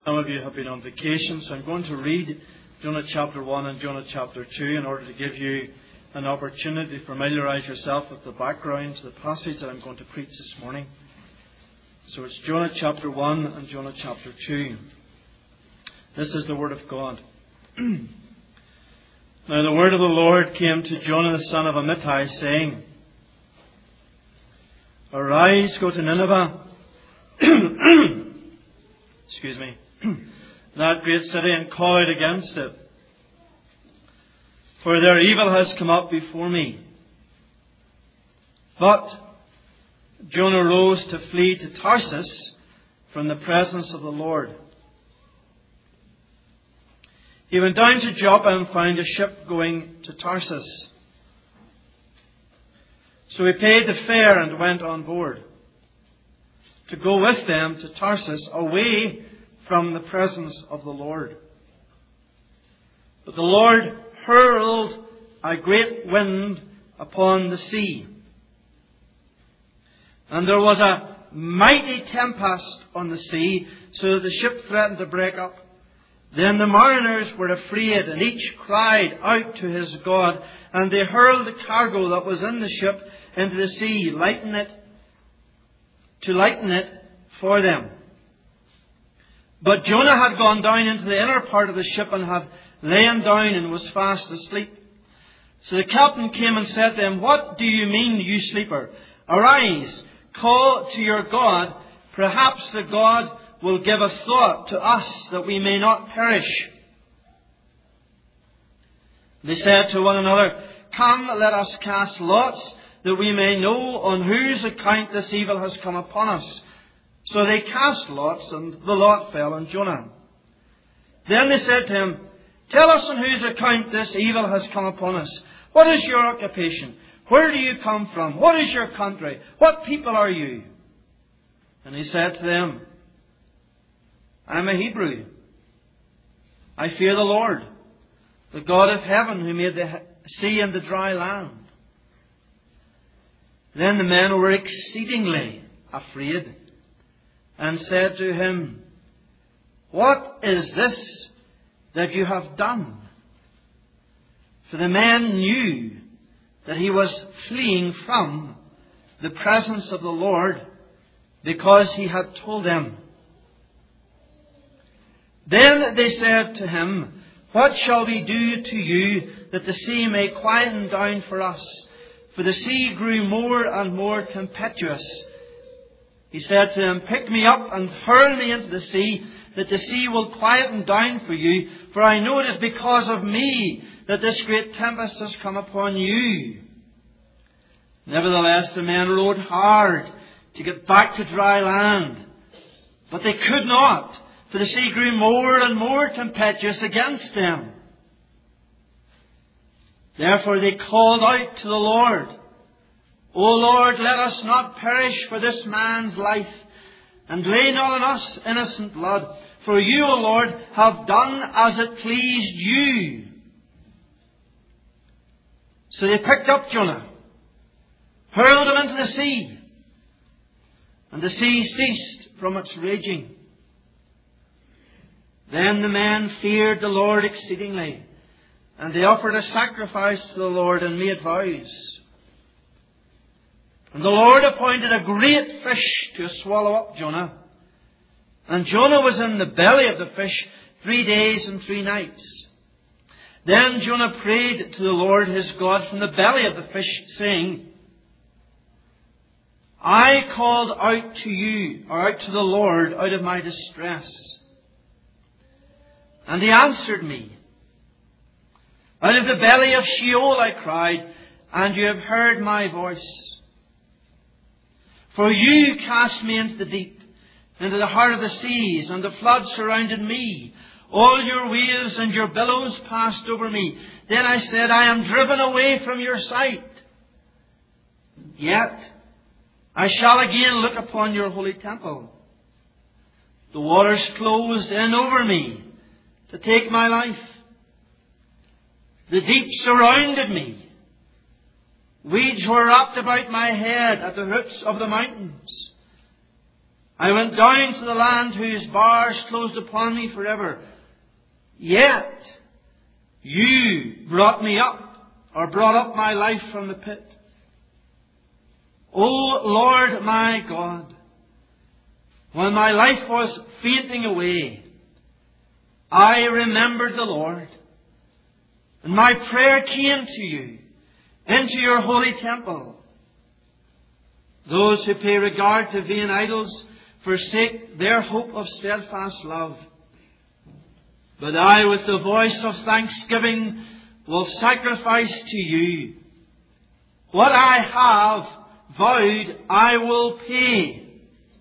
Some of you have been on vacation, so I'm going to read Jonah chapter 1 and Jonah chapter 2 in order to give you an opportunity to familiarise yourself with the background to the passage that I'm going to preach this morning. So it's Jonah chapter 1 and Jonah chapter 2. This is the word of God. Now the word of the Lord came to Jonah the son of Amittai, saying, Arise, go to Nineveh, excuse me, that great city, and call out against it. For their evil has come up before me. But Jonah rose to flee to Tarsus from the presence of the Lord. He went down to Joppa and found a ship going to Tarsus. So he paid the fare and went on board to go with them to Tarsus, away from the presence of the Lord. But the Lord hurled a great wind upon the sea, and there was a mighty tempest on the sea, so that the ship threatened to break up. Then the mariners were afraid, and each cried out to his God, and they hurled the cargo that was in the ship into the sea, lighten it for them. But Jonah had gone down into the inner part of the ship and had lain down and was fast asleep. So the captain came and said to him, What do you mean, you sleeper? Arise, call to your God. Perhaps the God will give a thought to us that we may not perish. They said to one another, Come, let us cast lots, that we may know on whose account this evil has come upon us. So they cast lots, and the lot fell on Jonah. Then they said to him, Tell us on whose account this evil has come upon us. What is your occupation? Where do you come from? What is your country? What people are you? And he said to them, I am a Hebrew. I fear the Lord, the God of heaven, who made the sea and the dry land. Then the men were exceedingly afraid, and said to him, What is this that you have done? For the men knew that he was fleeing from the presence of the Lord, because he had told them. Then they said to him, What shall we do to you that the sea may quieten down for us? For the sea grew more and more tempestuous. He said to them, Pick me up and hurl me into the sea, that the sea will quieten down for you. For I know it is because of me that this great tempest has come upon you. Nevertheless, the men rowed hard to get back to dry land. But they could not, for the sea grew more and more tempestuous against them. Therefore they called out to the Lord, O Lord, let us not perish for this man's life, and lay not on us innocent blood. For you, O Lord, have done as it pleased you. So they picked up Jonah, hurled him into the sea, and the sea ceased from its raging. Then the men feared the Lord exceedingly, and they offered a sacrifice to the Lord and made vows. And the Lord appointed a great fish to swallow up Jonah. And Jonah was in the belly of the fish 3 days and 3 nights. Then Jonah prayed to the Lord his God from the belly of the fish, saying, I called out to you, or out to the Lord, out of my distress. And he answered me. Out of the belly of Sheol I cried, and you have heard my voice. For you cast me into the deep, into the heart of the seas, and the flood surrounded me. All your waves and your billows passed over me. Then I said, I am driven away from your sight. Yet I shall again look upon your holy temple. The waters closed in over me to take my life. The deep surrounded me. Weeds were wrapped about my head at the roots of the mountains. I went down to the land whose bars closed upon me forever. Yet you brought me up, or brought up my life from the pit. O Lord my God, when my life was fainting away, I remembered the Lord, and my prayer came to you into your holy temple. Those who pay regard to vain idols forsake their hope of steadfast love. But I, with the voice of thanksgiving, will sacrifice to you. What I have vowed, I will pay.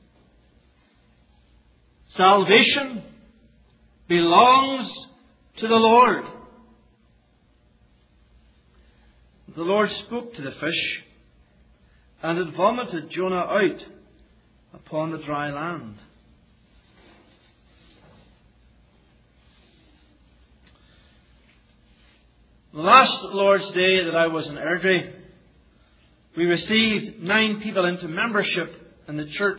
Salvation belongs to the Lord. The Lord spoke to the fish, and it vomited Jonah out upon the dry land. The last Lord's Day that I was in Airdrie, we received 9 people into membership in the church.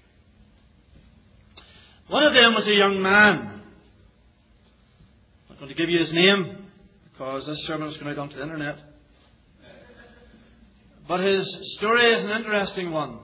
One of them was a young man. I'm not going to give you his name because this sermon is going out onto the internet. But his story is an interesting one.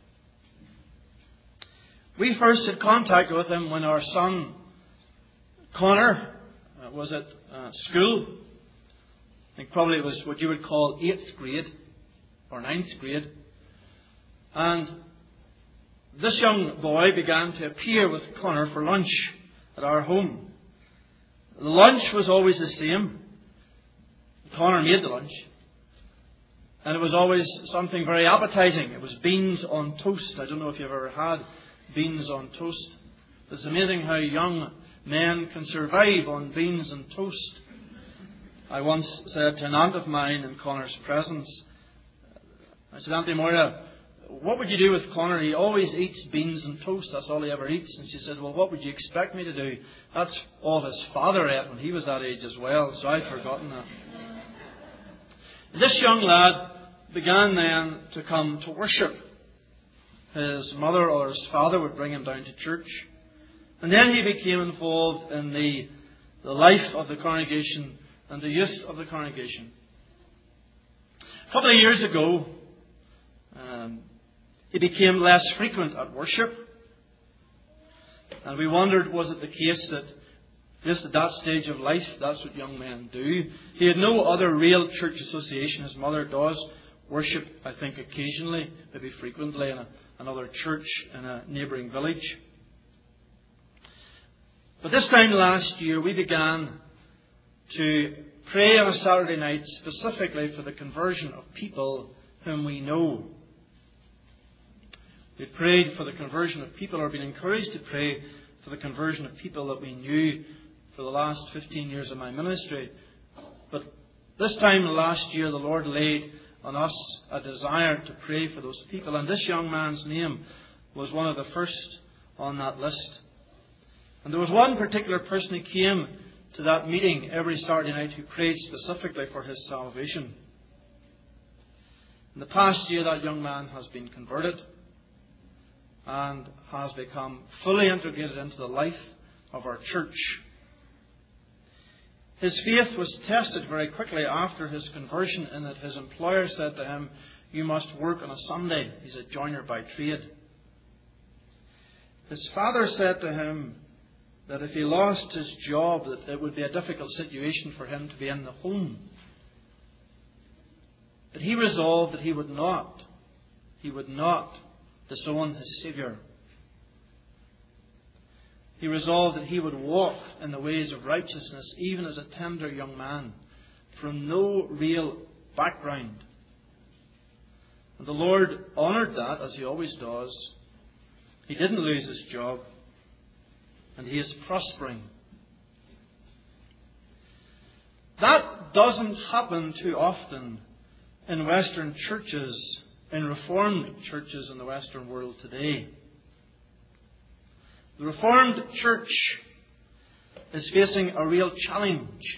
We first had contact with him when our son Connor was at school. I think probably it was what you would call 8th grade or 9th grade. And this young boy began to appear with Connor for lunch at our home. The lunch was always the same. Connor made the lunch. And it was always something very appetizing. It was beans on toast. I don't know if you've ever had beans on toast. It's amazing how young men can survive on beans and toast. I once said to an aunt of mine in Connor's presence, I said, Auntie Moira, what would you do with Connor? He always eats beans and toast. That's all he ever eats. And she said, well, what would you expect me to do? That's all his father ate when he was that age as well. So I'd forgotten that. This young lad began then to come to worship. His mother or his father would bring him down to church. And then he became involved in the life of the congregation and the youth of the congregation. A couple of years ago, he became less frequent at worship. And we wondered, was it the case that just at that stage of life, that's what young men do? He had no other real church association. His mother does worship, I think, occasionally, maybe frequently, in another church in a neighbouring village. But this time last year, we began to pray on a Saturday night specifically for the conversion of people whom we know. We prayed for the conversion of people, or been encouraged to pray for the conversion of people that we knew for the last 15 years of my ministry. But this time last year, the Lord laid on us a desire to pray for those people. And this young man's name was one of the first on that list. And there was one particular person who came to that meeting every Saturday night who prayed specifically for his salvation. In the past year, that young man has been converted and has become fully integrated into the life of our church. His faith was tested very quickly after his conversion, in that his employer said to him, you must work on a Sunday. He's a joiner by trade. His father said to him that if he lost his job, that it would be a difficult situation for him to be in the home. But he resolved that he would not disown his Saviour. He resolved that he would walk in the ways of righteousness, even as a tender young man, from no real background. And the Lord honoured that, as He always does. He didn't lose his job, and he is prospering. That doesn't happen too often in Western churches, in Reformed churches in the Western world today. The Reformed Church is facing a real challenge.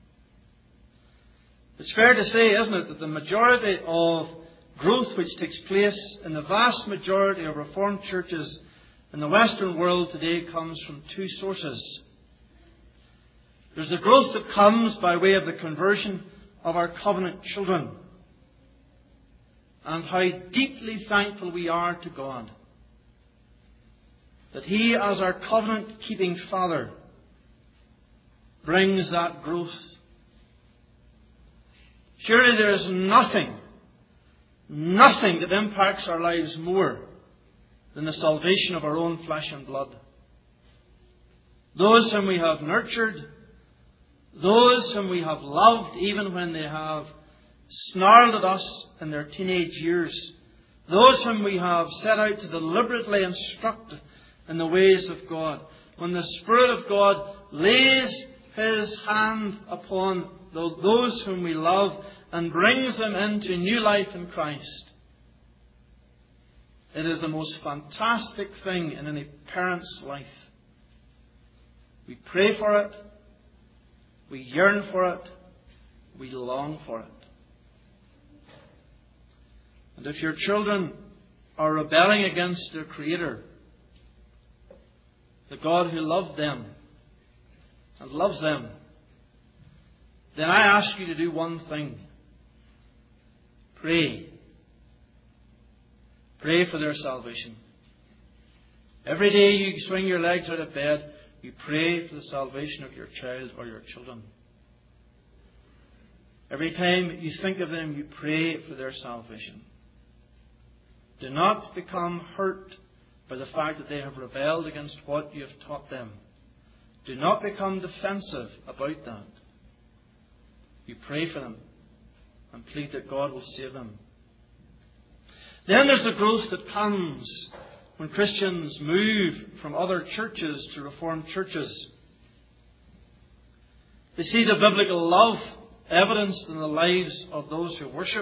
It's fair to say, isn't it, that the majority of growth which takes place in the vast majority of Reformed churches in the Western world today comes from two sources. There's the growth that comes by way of the conversion of our covenant children, and how deeply thankful we are to God that He, as our covenant-keeping Father, brings that growth. Surely there is nothing that impacts our lives more than the salvation of our own flesh and blood. Those whom we have nurtured, those whom we have loved even when they have snarled at us in their teenage years, those whom we have set out to deliberately instruct in the ways of God. When the Spirit of God lays His hand upon those whom we love and brings them into new life in Christ, it is the most fantastic thing in any parent's life. We pray for it, we yearn for it, we long for it. And if your children are rebelling against their Creator, the God who loved them and loves them, then I ask you to do one thing. Pray. Pray for their salvation. Every day you swing your legs out of bed, you pray for the salvation of your child or your children. Every time you think of them, you pray for their salvation. Do not become hurt by the fact that they have rebelled against what you have taught them. Do not become defensive about that. You pray for them and plead that God will save them. Then there's the growth that comes when Christians move from other churches to Reformed churches. They see the biblical love evidenced in the lives of those who worship,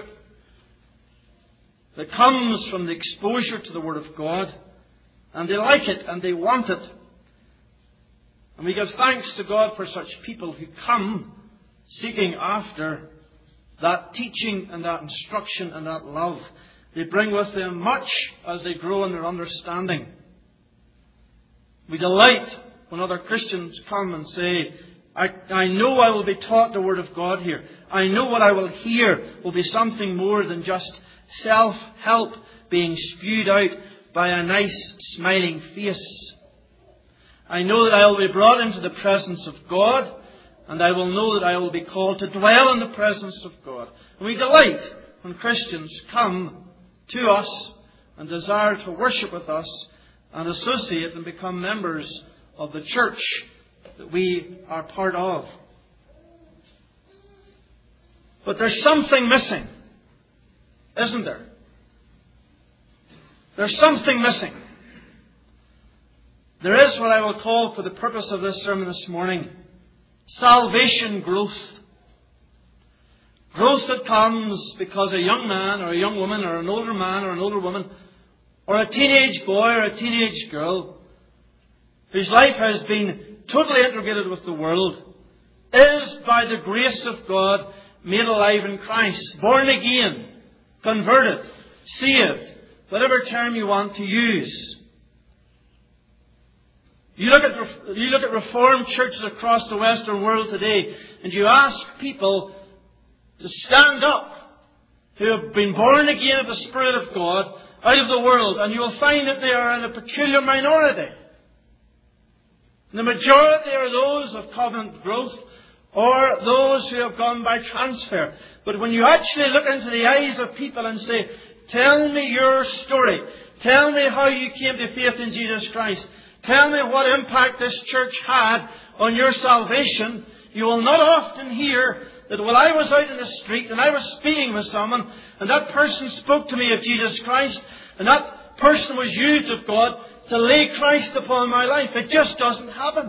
that comes from the exposure to the Word of God, and they like it and they want it. And we give thanks to God for such people who come seeking after that teaching and that instruction and that love. They bring with them much as they grow in their understanding. We delight when other Christians come and say, I know I will be taught the Word of God here. I know what I will hear will be something more than just self-help being spewed out by a nice smiling face. I know that I will be brought into the presence of God, and I will know that I will be called to dwell in the presence of God. And we delight when Christians come to us and desire to worship with us and associate and become members of the church that we are part of. But there's something missing, isn't there? There's something missing. There is what I will call, for the purpose of this sermon this morning, salvation growth. Growth that comes because a young man or a young woman or an older man or an older woman or a teenage boy or a teenage girl whose life has been totally integrated with the world is, by the grace of God, made alive in Christ, born again, converted, saved, whatever term you want to use. You look at Reformed churches across the Western world today, and you ask people to stand up who have been born again of the Spirit of God out of the world, and you will find that they are in a peculiar minority. The majority are those of covenant growth or those who have gone by transfer. But when you actually look into the eyes of people and say, tell me your story, tell me how you came to faith in Jesus Christ, tell me what impact this church had on your salvation, you will not often hear that, well, I was out in the street and I was speaking with someone and that person spoke to me of Jesus Christ and that person was used of God to lay Christ upon my life. It just doesn't happen.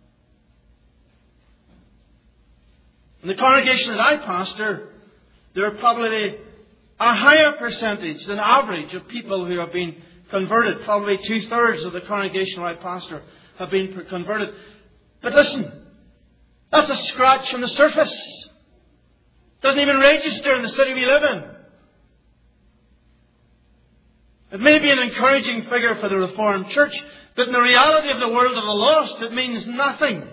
In the congregation that I pastor, there are probably a higher percentage than average of people who have been converted. Probably 2/3 of the congregation where I pastor have been converted. But listen, that's a scratch on the surface. Doesn't even register in the city we live in. It may be an encouraging figure for the Reformed Church, But in the reality of the world of the lost, it means nothing.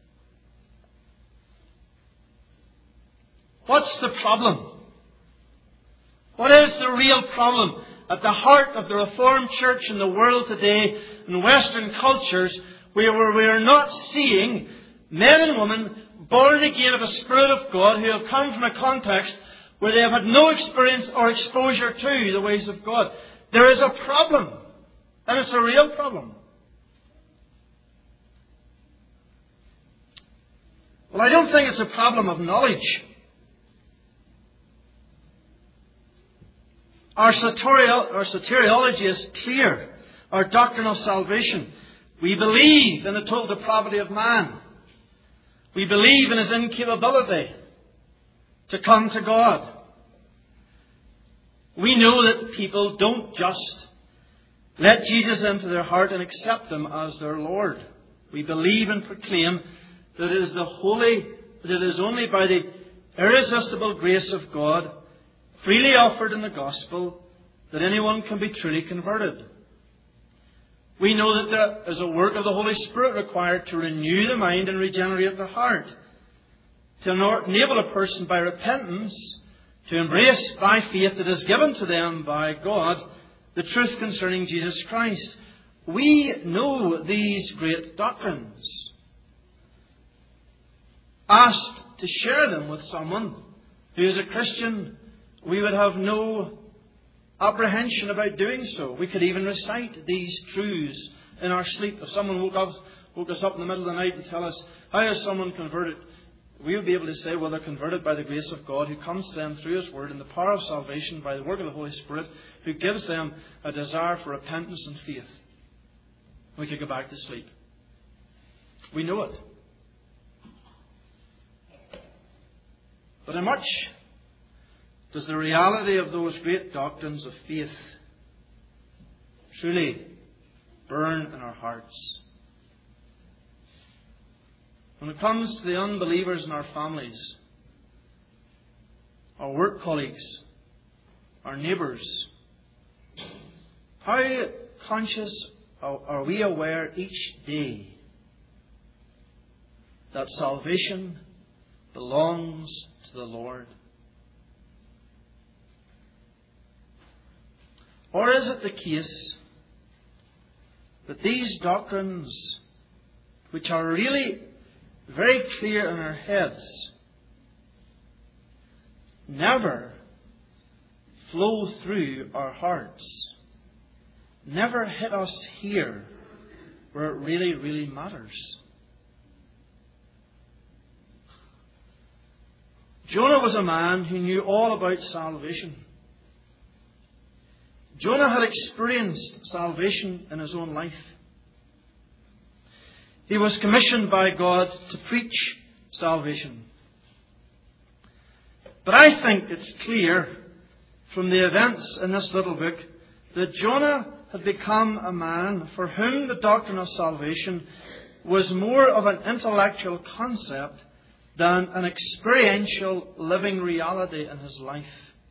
What's the problem? What is the real problem at the heart of the Reformed Church in the world today, in Western cultures, where we are not seeing men and women born again of the Spirit of God who have come from a context where they have had no experience or exposure to the ways of God? There is a problem, and it's a real problem. Well, I don't think it's a problem of knowledge. Our soteriology is clear. Our doctrine of salvation. We believe in the total depravity of man. We believe in his incapability to come to God. We know that people don't just let Jesus into their heart and accept Him as their Lord. We believe and proclaim that it is only by the irresistible grace of God, freely offered in the gospel, that anyone can be truly converted. We know that there is a work of the Holy Spirit required to renew the mind and regenerate the heart, to enable a person by repentance to embrace by faith that is given to them by God the truth concerning Jesus Christ. We know these great doctrines. Asked to share them with someone who is a Christian, we would have no apprehension about doing so. We could even recite these truths in our sleep. If someone woke us up in the middle of the night and tell us, how is someone converted? We would be able to say, well, they're converted by the grace of God who comes to them through His Word and the power of salvation by the work of the Holy Spirit, who gives them a desire for repentance and faith. We could go back to sleep. We know it. But how much does the reality of those great doctrines of faith truly burn in our hearts? When it comes to the unbelievers in our families, our work colleagues, our neighbours, how conscious are we aware each day that salvation belongs to the Lord? Or is it the case that these doctrines, which are really very clear in our heads, never flow through our hearts, never hit us here where it really, really matters? Jonah was a man who knew all about salvation. Jonah had experienced salvation in his own life. He was commissioned by God to preach salvation. But I think it's clear from the events in this little book that Jonah had become a man for whom the doctrine of salvation was more of an intellectual concept than an experiential living reality in his life.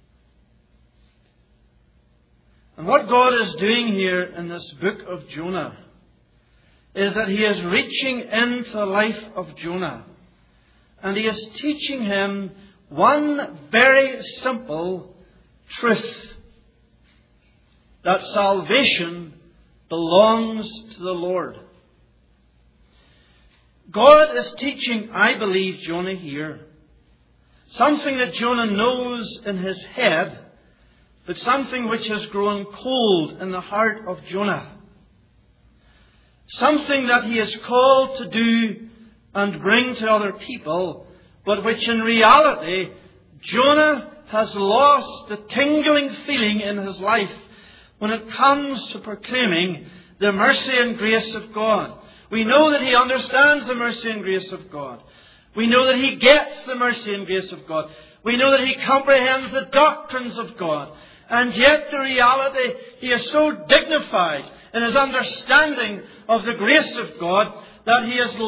And what God is doing here in this book of Jonah is that He is reaching into the life of Jonah, and He is teaching him one very simple truth: that salvation belongs to the Lord. God is teaching, I believe, Jonah here something that Jonah knows in his head, but something which has grown cold in the heart of Jonah. Something that he is called to do and bring to other people, but which in reality Jonah has lost the tingling feeling in his life when it comes to proclaiming the mercy and grace of God. We know that he understands the mercy and grace of God. We know that he gets the mercy and grace of God. We know that he comprehends the doctrines of God. And yet the reality, he is so dignified in his understanding of the grace of God that he has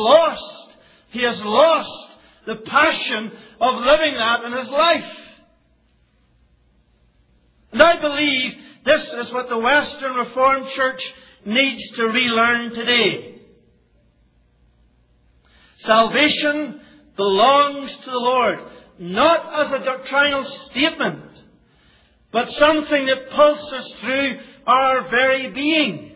lost the passion of living that in his life. And I believe this is what the Western Reformed Church needs to relearn today. Salvation belongs to the Lord, not as a doctrinal statement, but something that pulses through our very being.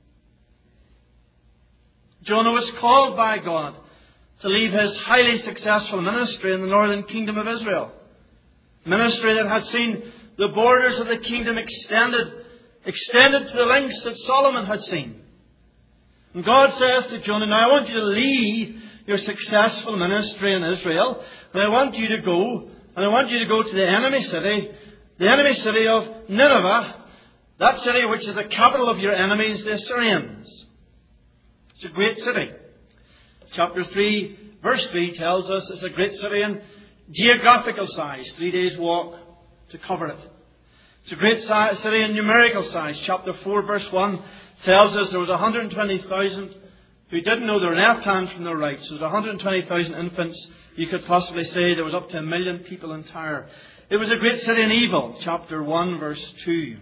Jonah was called by God to leave his highly successful ministry in the northern kingdom of Israel. Ministry that had seen the borders of the kingdom extended to the lengths that Solomon had seen. And God says to Jonah, now I want you to leave your successful ministry in Israel, and I want you to go to the enemy city of Nineveh, that city which is the capital of your enemies, the Assyrians. It's a great city. Chapter 3, verse 3 tells us it's a great city in geographical size, 3 days' walk to cover it. It's a great city in numerical size. Chapter 4, verse 1 tells us there was 120,000 who didn't know their left hand from their right. So there was 120,000 infants. You could possibly say there was up to 1 million people in Tyre. It was a great city in evil. Chapter 1, verse 2.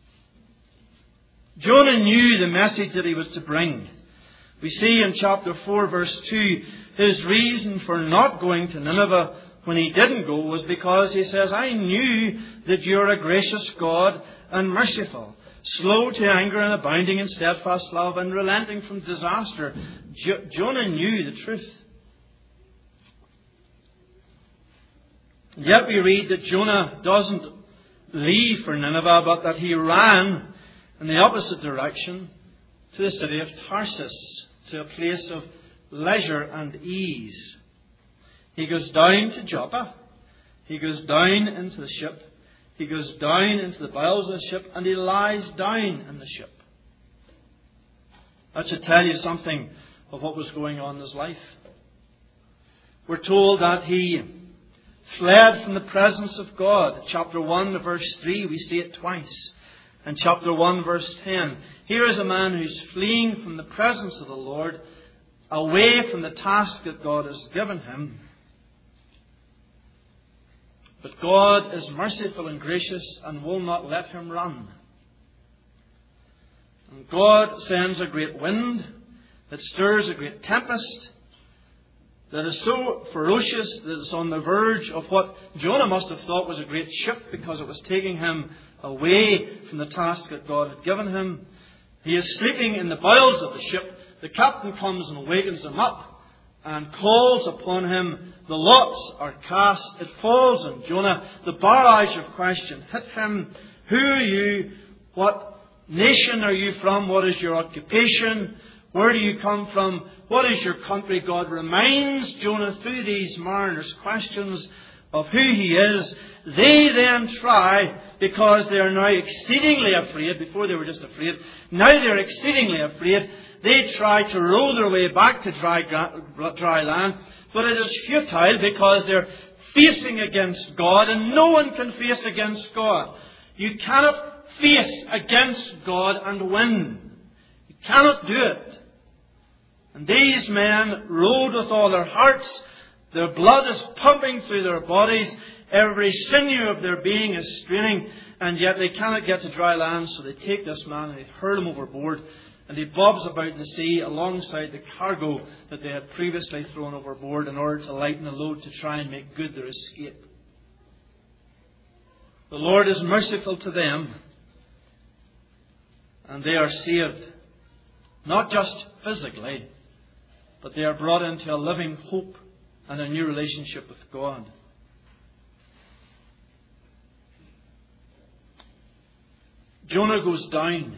Jonah knew the message that he was to bring. We see in chapter 4, verse 2, his reason for not going to Nineveh when he didn't go was because he says, I knew that you're a gracious God and merciful, slow to anger and abounding in steadfast love and relenting from disaster. Jonah knew the truth. And yet we read that Jonah doesn't leave for Nineveh, but that he ran in the opposite direction to the city of Tarsus, to a place of leisure and ease. He goes down to Joppa. He goes down into the ship. He goes down into the bowels of the ship, and he lies down in the ship. That should tell you something of what was going on in his life. We're told that he fled from the presence of God. Chapter 1, verse 3, we see it twice. And chapter 1, verse 10. Here is a man who's fleeing from the presence of the Lord, away from the task that God has given him. But God is merciful and gracious and will not let him run. And God sends a great wind that stirs a great tempest that is so ferocious that it's on the verge of what Jonah must have thought was a great ship, because it was taking him away from the task that God had given him. He is sleeping in the bowels of the ship. The captain comes and wakens him up and calls upon him. The lots are cast. It falls on Jonah. The barrage of question hit him. Who are you? What nation are you from? What is your occupation? Where do you come from? What is your country? God reminds Jonah through these mariners' questions of who he is. They then try, because they are now exceedingly afraid. Before they were just afraid. Now they're exceedingly afraid. They try to row their way back to dry land. But it is futile, because they're facing against God, and no one can face against God. You cannot face against God and win. You cannot do it. And these men rowed with all their hearts. Their blood is pumping through their bodies. Every sinew of their being is straining. And yet they cannot get to dry land. So they take this man and they hurl him overboard. And he bobs about in the sea alongside the cargo that they had previously thrown overboard in order to lighten the load to try and make good their escape. The Lord is merciful to them. And they are saved. Not just physically, but they are brought into a living hope and a new relationship with God. Jonah goes down.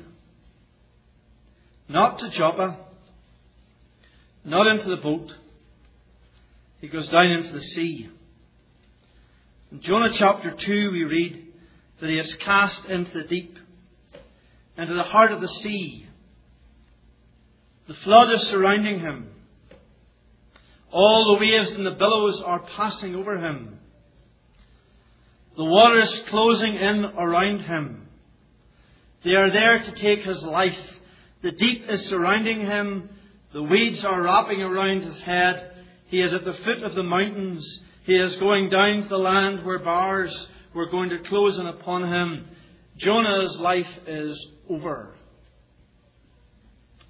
Not to Joppa. Not into the boat. He goes down into the sea. In Jonah chapter 2 we read that he is cast into the deep, into the heart of the sea. The flood is surrounding him. All the waves and the billows are passing over him. The water is closing in around him. They are there to take his life. The deep is surrounding him. The weeds are wrapping around his head. He is at the foot of the mountains. He is going down to the land where bars were going to close in upon him. Jonah's life is over.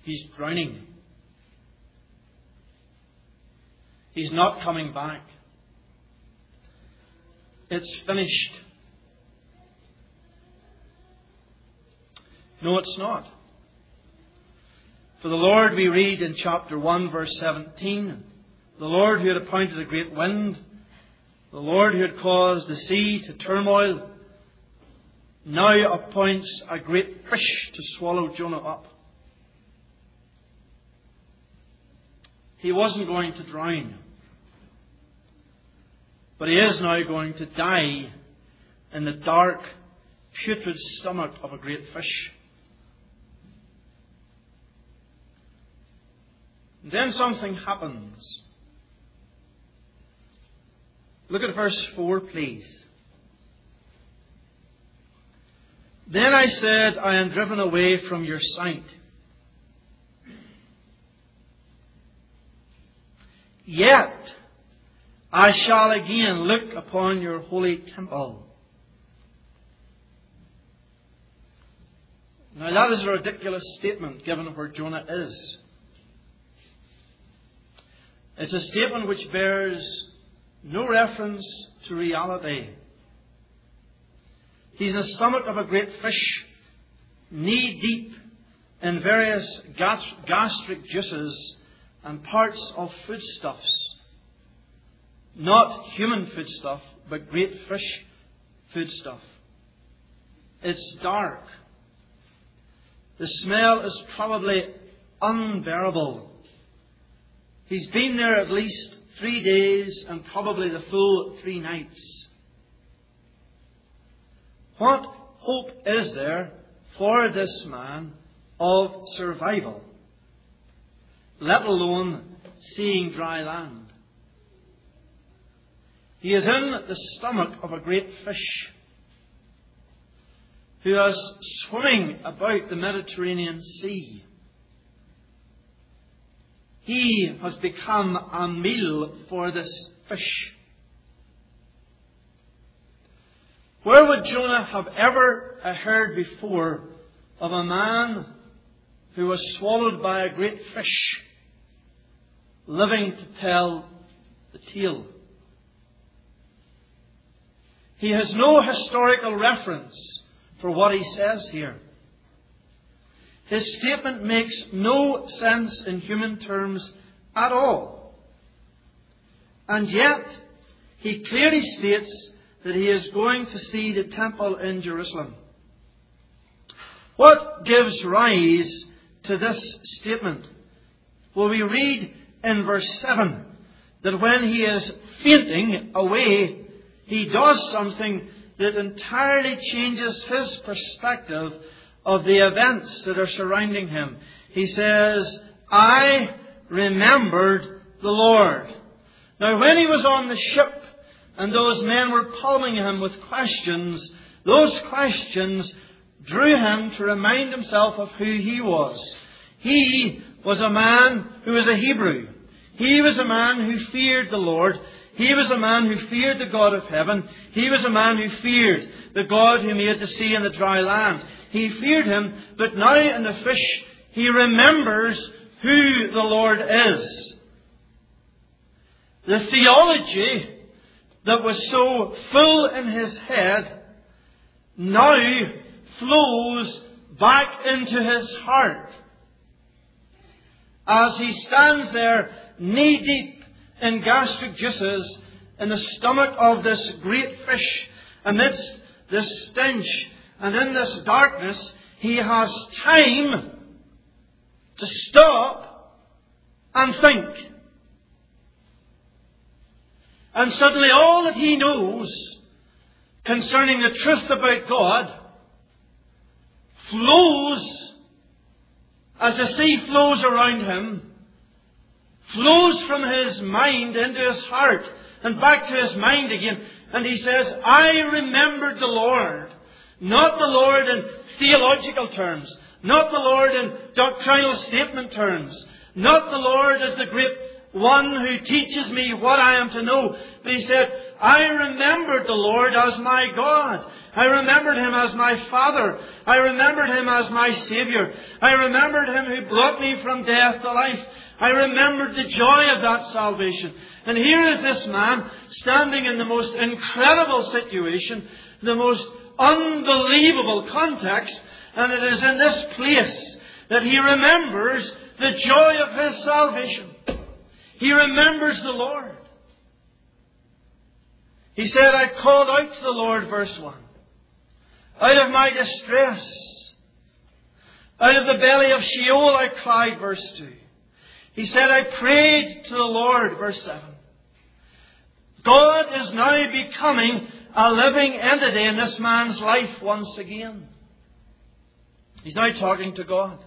He's drowning. He's not coming back. It's finished. No, it's not. For the Lord, we read in chapter 1, verse 17, the Lord who had appointed a great wind, the Lord who had caused the sea to turmoil, now appoints a great fish to swallow Jonah up. He wasn't going to drown, but he is now going to die in the dark, putrid stomach of a great fish. And then something happens. Look at verse 4, please. Then I said, I am driven away from your sight. Yet I shall again look upon your holy temple. Now that is a ridiculous statement given where Jonah is. It's a statement which bears no reference to reality. He's in the stomach of a great fish, knee deep in various gastric juices and parts of foodstuffs. Not human foodstuff, but great fish foodstuff. It's dark. The smell is probably unbearable. He's been there at least 3 days and probably the full 3 nights. What hope is there for this man of survival, let alone seeing dry land? He is in the stomach of a great fish who is swimming about the Mediterranean Sea. He has become a meal for this fish. Where would Jonah have ever heard before of a man who was swallowed by a great fish, living to tell the tale? He has no historical reference for what he says here. His statement makes no sense in human terms at all. And yet, he clearly states that he is going to see the temple in Jerusalem. What gives rise to this statement? Well, we read in verse 7 that when he is fainting away, he does something that entirely changes his perspective of the events that are surrounding him. He says, I remembered the Lord. Now, when he was on the ship and those men were pummeling him with questions, those questions drew him to remind himself of who he was. He was a man who was a Hebrew. He was a man who feared the Lord. He was a man who feared the God of heaven. He was a man who feared the God who made the sea and the dry land. He feared him, but now in the fish, he remembers who the Lord is. The theology that was so full in his head now flows back into his heart. As he stands there knee-deep in gastric juices in the stomach of this great fish, amidst this stench and in this darkness, he has time to stop and think. And suddenly all that he knows concerning the truth about God flows as the sea flows around him, flows from his mind into his heart and back to his mind again. And he says, I remembered the Lord. Not the Lord in theological terms. Not the Lord in doctrinal statement terms. Not the Lord as the great one who teaches me what I am to know. But he said, I remembered the Lord as my God. I remembered Him as my Father. I remembered Him as my Saviour. I remembered Him who brought me from death to life. I remembered the joy of that salvation. And here is this man standing in the most incredible situation, the most unbelievable context, and it is in this place that he remembers the joy of his salvation. He remembers the Lord. He said, I called out to the Lord, verse 1. Out of my distress, out of the belly of Sheol I cried, verse 2. He said, I prayed to the Lord, verse 7. God is now becoming a living entity in this man's life once again. He's now talking to God.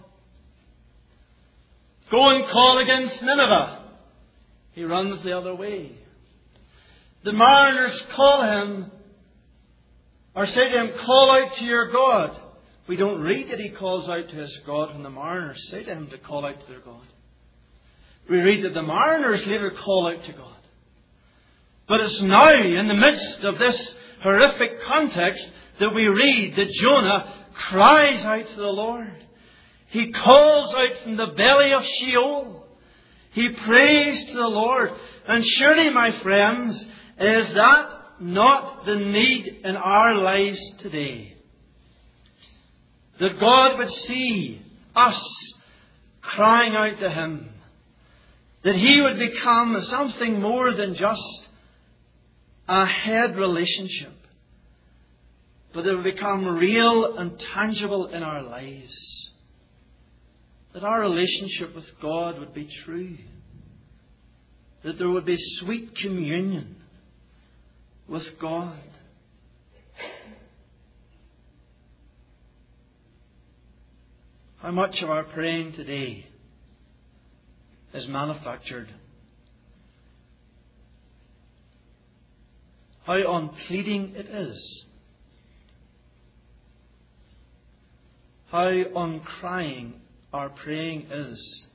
Go and call against Nineveh. He runs the other way. The mariners call him, or say to him, call out to your God. We don't read that he calls out to his God when the mariners say to him to call out to their God. We read that the mariners later call out to God. But it's now, in the midst of this horrific context, that we read that Jonah cries out to the Lord. He calls out from the belly of Sheol. He prays to the Lord. And surely, my friends, is that not the need in our lives today? That God would see us crying out to Him. That He would become something more than just a head relationship. But it would become real and tangible in our lives. That our relationship with God would be true. That there would be sweet communion with God. How much of our praying today is manufactured? How unpleading it is. How uncrying our praying is.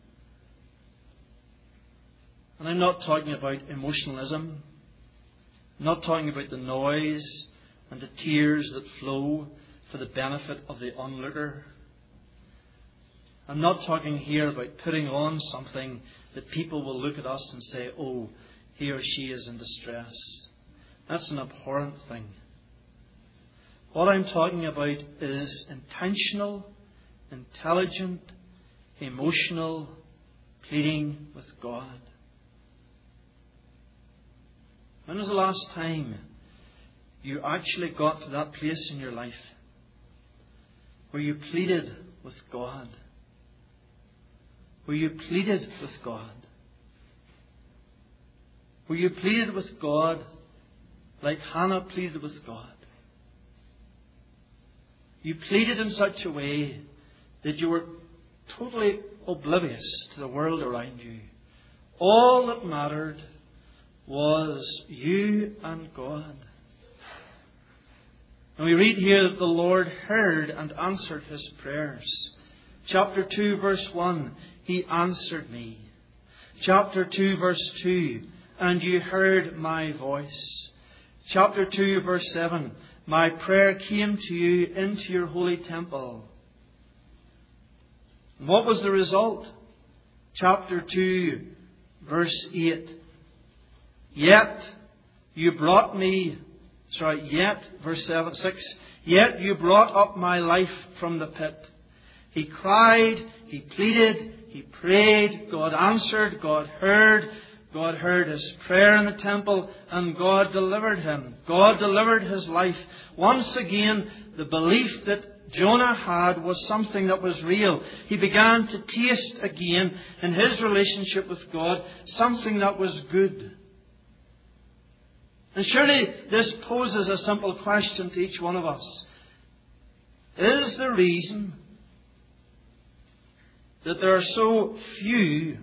And I'm not talking about emotionalism. I'm not talking about the noise and the tears that flow for the benefit of the onlooker. I'm not talking here about putting on something that people will look at us and say, oh, he or she is in distress. That's an abhorrent thing. What I'm talking about is intentional, intelligent, emotional pleading with God. When was the last time you actually got to that place in your life where you pleaded with God? Where you pleaded with God? Where you pleaded with God like Hannah pleaded with God? You pleaded in such a way that you were totally oblivious to the world around you. All that mattered was you and God. And we read here that the Lord heard and answered his prayers. Chapter 2, verse 1, He answered me. Chapter 2, verse 2, and you heard my voice. Chapter 2, verse 7, my prayer came to you into your holy temple. And what was the result? Chapter 2, verse 8. Yet you brought me, verse 6, yet you brought up my life from the pit. He cried, he pleaded, he prayed, God answered, God heard his prayer in the temple, and God delivered him. God delivered his life. Once again, the belief that Jonah had was something that was real. He began to taste again in his relationship with God something that was good. And surely this poses a simple question to each one of us. Is the reason that there are so few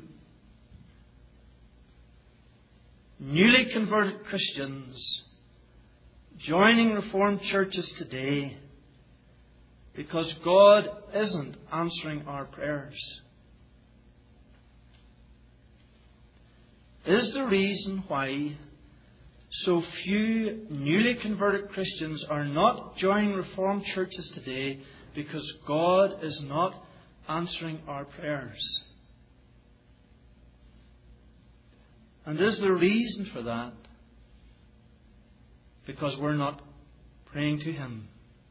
newly converted Christians joining Reformed churches today because God isn't answering our prayers? Is the reason why so few newly converted Christians are not joining Reformed churches today because God is not answering our prayers. And is the reason for that because we're not praying to Him?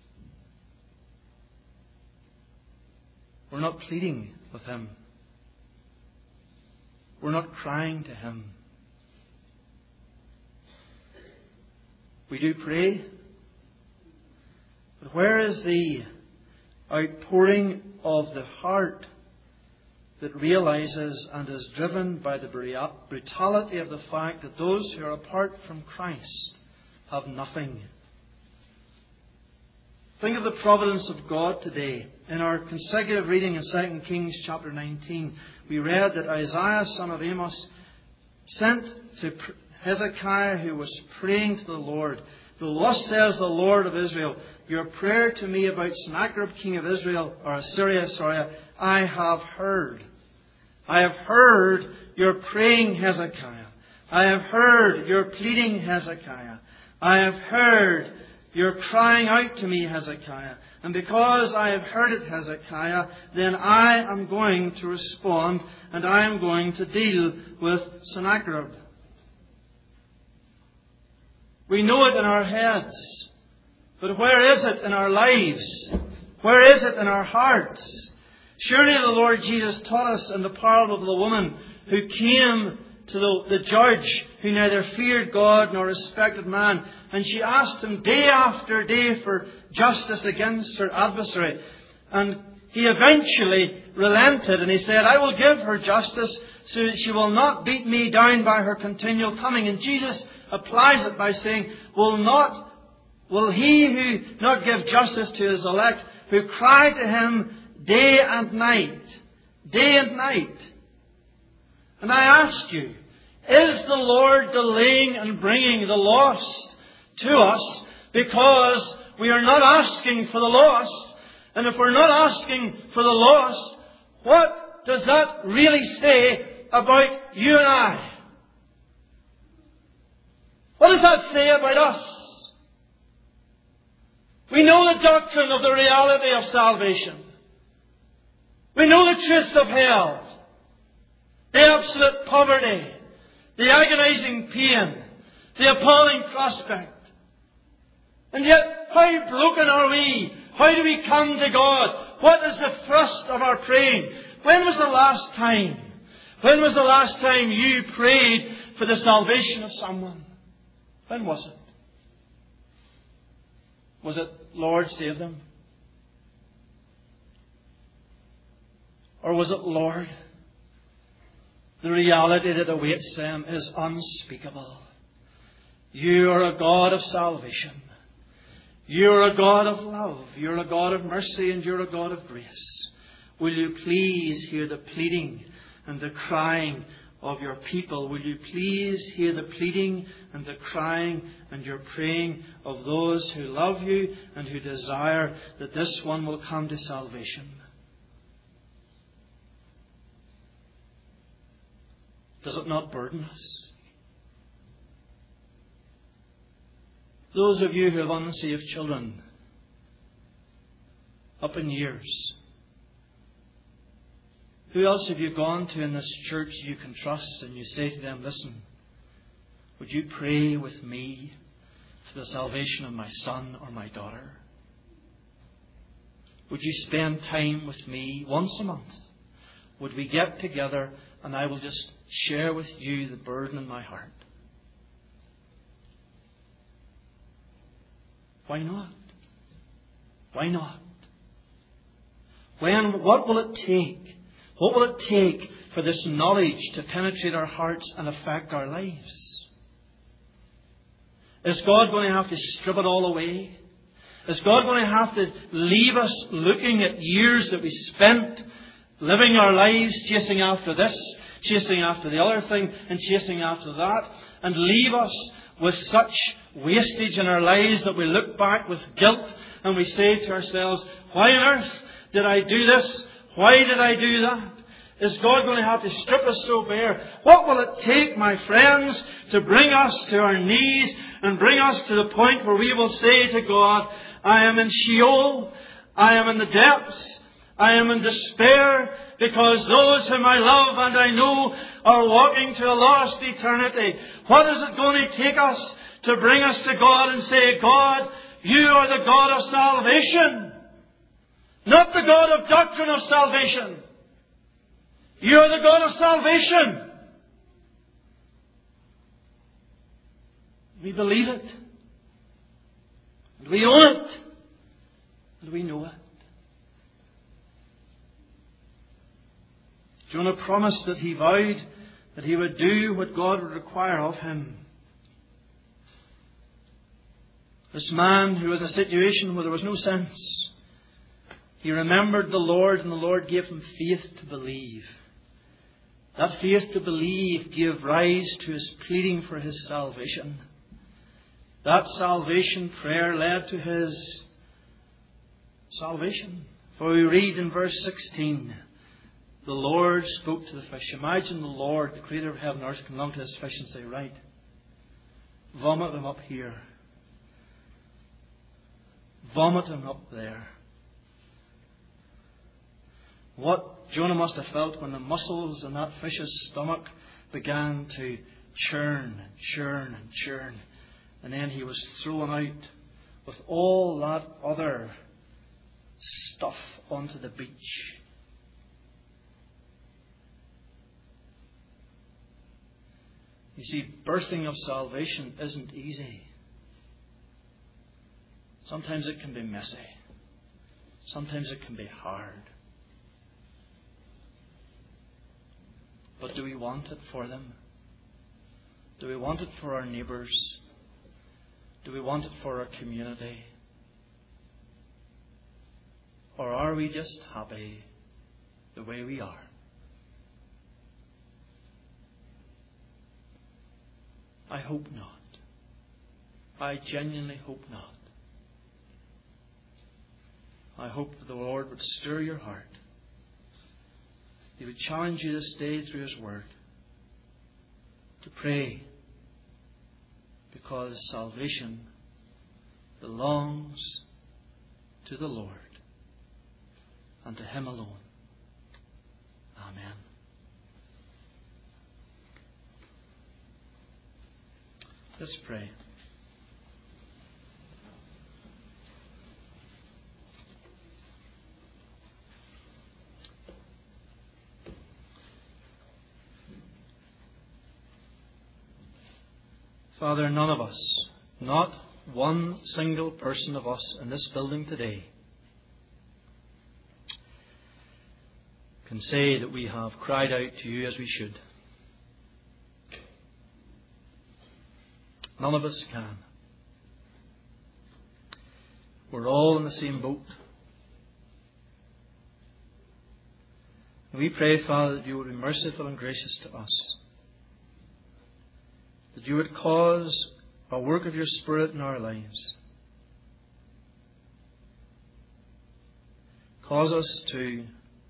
We're not pleading with Him. We're not crying to Him. We do pray, but where is the outpouring of the heart that realizes and is driven by the brutality of the fact that those who are apart from Christ have nothing? Think of the providence of God today. In our consecutive reading in 2 Kings chapter 19, we read that Isaiah, son of Amos, sent to Hezekiah, who was praying to the Lord. Thus says the Lord of Israel, your prayer to me about Sennacherib, king of Israel, or Assyria, I have heard. I have heard your praying, Hezekiah. I have heard your pleading, Hezekiah. I have heard your crying out to me, Hezekiah. And because I have heard it, Hezekiah, then I am going to respond and I am going to deal with Sennacherib. We know it in our heads. But where is it in our lives? Where is it in our hearts? Surely the Lord Jesus taught us in the parable of the woman who came to the judge who neither feared God nor respected man. And she asked him day after day for justice against her adversary. And he eventually relented and he said, I will give her justice so that she will not beat me down by her continual coming. And Jesus applies it by saying, Will he who not give justice to his elect, who cry to him day and night? Day and night. And I ask you, is the Lord delaying and bringing the lost to us because we are not asking for the lost? And if we're not asking for the lost, what does that really say about you and I? What does that say about us? We know the doctrine of the reality of salvation. We know the truths of hell, the absolute poverty, the agonizing pain, the appalling prospect. And yet, how broken are we? How do we come to God? What is the thrust of our praying? When was the last time? When was the last time you prayed for the salvation of someone? When was it? Was it, Lord, save them? Or was it, Lord, the reality that awaits them is unspeakable? You are a God of salvation. You're a God of love. You're a God of mercy and you're a God of grace. Will you please hear the pleading and the crying of your people? Will you please hear the pleading and the crying and your praying of those who love you and who desire that this one will come to salvation? Does it not burden us? Those of you who have unsaved children up in years, who else have you gone to in this church you can trust and you say to them, listen, would you pray with me for the salvation of my son or my daughter? Would you spend time with me once a month? Would we get together and I will just share with you the burden in my heart? Why not? Why not? What will it take? What will it take for this knowledge to penetrate our hearts and affect our lives? Is God going to have to strip it all away? Is God going to have to leave us looking at years that we spent living our lives chasing after this, chasing after the other thing, and chasing after that, and leave us with such wastage in our lives that we look back with guilt and we say to ourselves, why on earth did I do this? Why did I do that? Is God going to have to strip us so bare? What will it take, my friends, to bring us to our knees and bring us to the point where we will say to God, I am in Sheol, I am in the depths, I am in despair, because those whom I love and I know are walking to a lost eternity. What is it going to take us to bring us to God and say, God, you are the God of salvation, not the God of doctrine of salvation. You are the God of salvation. We believe it. And we own it. And we know it. Jonah promised that he vowed that he would do what God would require of him. This man who was in a situation where there was no sense, he remembered the Lord, and the Lord gave him faith to believe. That faith to believe gave rise to his pleading for his salvation. That salvation prayer led to his salvation. For we read in verse 16, the Lord spoke to the fish. Imagine the Lord, the creator of heaven and earth, can look to this fish and say, right, vomit them up here. Vomit them up there. What Jonah must have felt when the muscles in that fish's stomach began to churn and churn and churn. And then he was thrown out with all that other stuff onto the beach. You see, birthing of salvation isn't easy. Sometimes it can be messy. Sometimes it can be hard. But do we want it for them? Do we want it for our neighbours? Do we want it for our community? Or are we just happy the way we are? I hope not. I genuinely hope not. I hope that the Lord would stir your heart. He would challenge you this day through His Word to pray, because salvation belongs to the Lord and to Him alone. Amen. Let's pray. Father, none of us, not one single person of us in this building today, can say that we have cried out to you as we should. None of us can. We're all in the same boat. And we pray, Father, that you would be merciful and gracious to us. That you would cause a work of your Spirit in our lives. Cause us to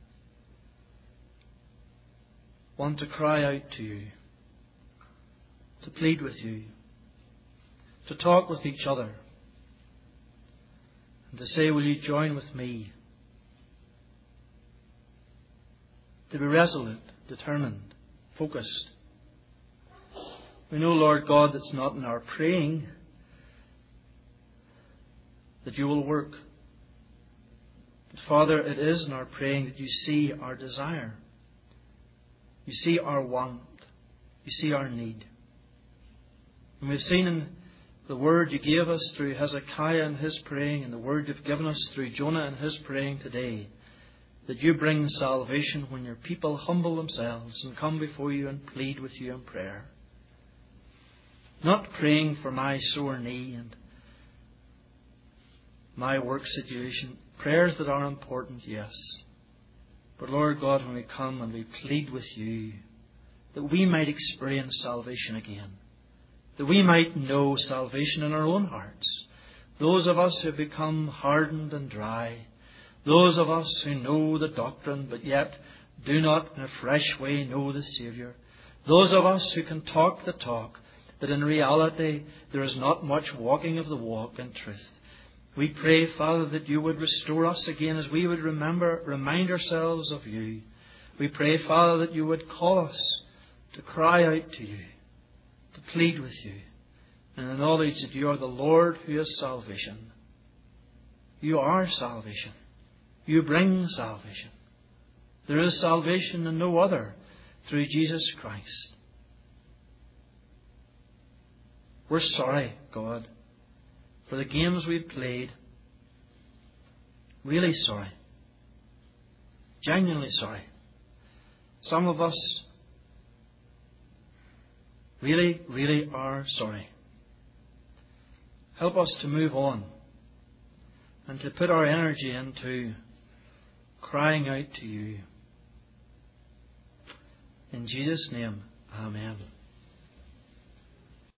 want to cry out to you, to plead with you, to talk with each other, and to say, will you join with me? To be resolute, determined, focused. We know, Lord God, that's not in our praying that you will work. But Father, it is in our praying that you see our desire. You see our want. You see our need. And we've seen in the word you gave us through Hezekiah and his praying, and the word you've given us through Jonah and his praying today, that you bring salvation when your people humble themselves and come before you and plead with you in prayer. Not praying for my sore knee and my work situation. Prayers that are important, yes. But Lord God, when we come and we plead with you, that we might experience salvation again. That we might know salvation in our own hearts. Those of us who have become hardened and dry. Those of us who know the doctrine but yet do not in a fresh way know the Saviour. Those of us who can talk the talk, but in reality there is not much walking of the walk in truth. We pray, Father, that you would restore us again as we would remind ourselves of you. We pray, Father, that you would call us to cry out to you, to plead with you, in the knowledge that you are the Lord who is salvation. You are salvation. You bring salvation. There is salvation in no other through Jesus Christ. We're sorry, God, for the games we've played. Really sorry. Genuinely sorry. Some of us really, really are sorry. Help us to move on and to put our energy into crying out to you. In Jesus' name, amen.